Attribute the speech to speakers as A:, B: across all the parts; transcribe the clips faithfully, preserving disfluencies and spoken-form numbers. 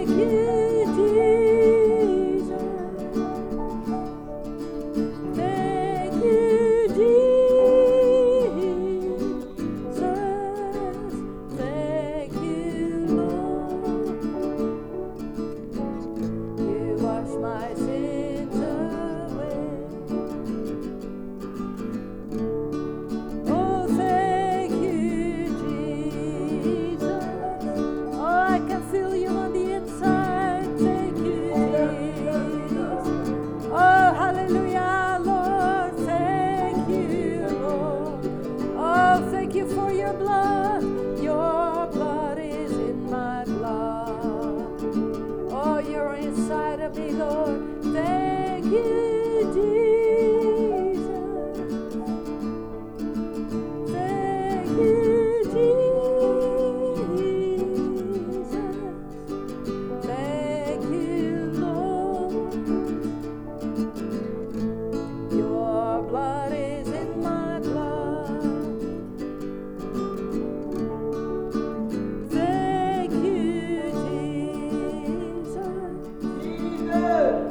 A: Jesus.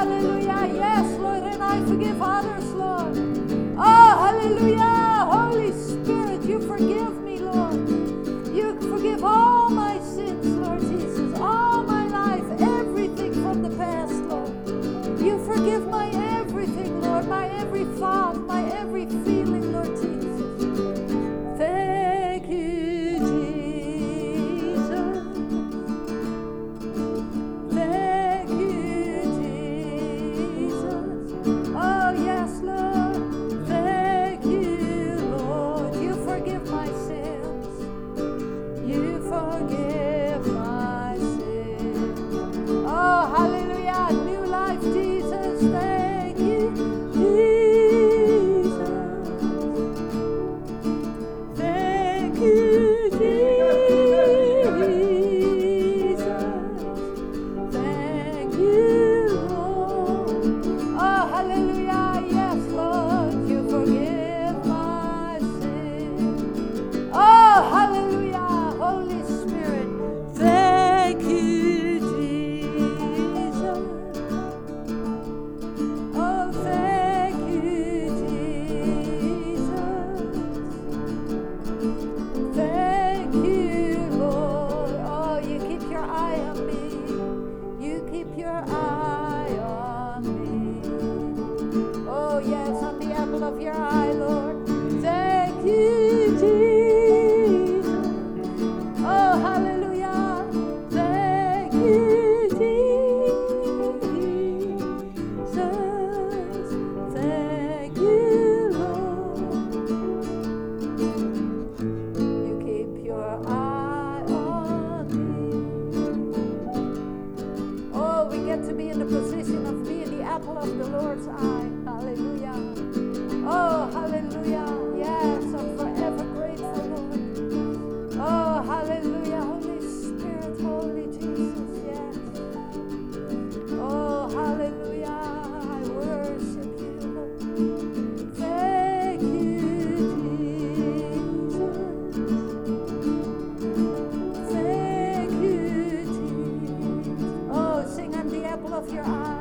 A: hallelujah. Yes, Lord, and I forgive others, Lord. Oh, hallelujah. Holy Spirit, you forgive me, Lord. You forgive all my sins, Lord Jesus. All my life, everything from the past, Lord. You forgive my everything, Lord. My every thought, my every feeling, Lord Jesus. Thank you, Jesus. Thank you, Jesus. Oh, yes, Lord. Thank you, Lord. You forgive my sins. You forgive my sins. Oh, hallelujah. New life, Jesus. Thank you, Jesus. Thank you, Jesus. Thank you, Lord. Oh, hallelujah. Yes, Lord. You forgive my sins. Oh, hallelujah. Holy Spirit. Thank you, Jesus. Oh, thank you, Jesus. Thank you, Lord. Oh, you keep your eye on me. You keep your eye on me. Oh, yes, on the apple of your eye, Lord. Thank you, Jesus. Oh, hallelujah. Thank you, Jesus. Thank you, Lord. You keep your eye on me. Oh, we get to be in the position of being the apple of the Lord's eye. Hallelujah. Oh, hallelujah. Yes, I'm forever grateful, Lord. Oh, hallelujah. Holy Spirit, Holy Jesus, yes. Oh, hallelujah. I worship you, Lord. Thank you, Jesus. Thank you, Jesus. Oh, sing, I'm the apple of your eye.